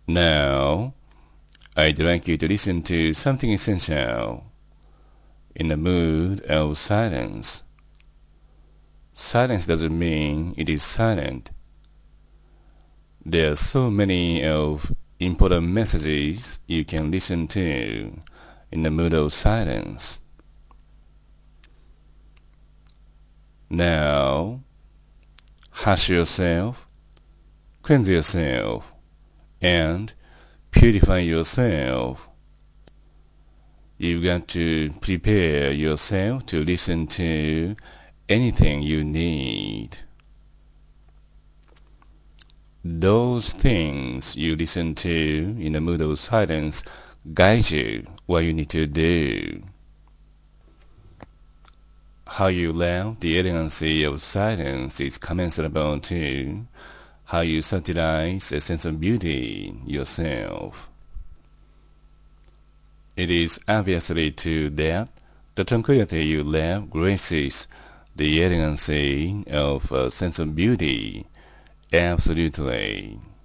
Now, I'd like you to listen to something essential in the mood of silence. Silence doesn't mean it is silent. There are so many of important messages you can listen to in the mood of silence. Now, hush yourself, cleanse yourself, and purify yourself. You've got to prepare yourself to listen to anything you need. Those things you listen to in the mood of silence guide you what you need to do. How you love the elegancy of silence is commensurable to how you satirize a sense of beauty yourself. It is obviously to that the tranquility you love graces the elegancy of a sense of beauty. Absolutely.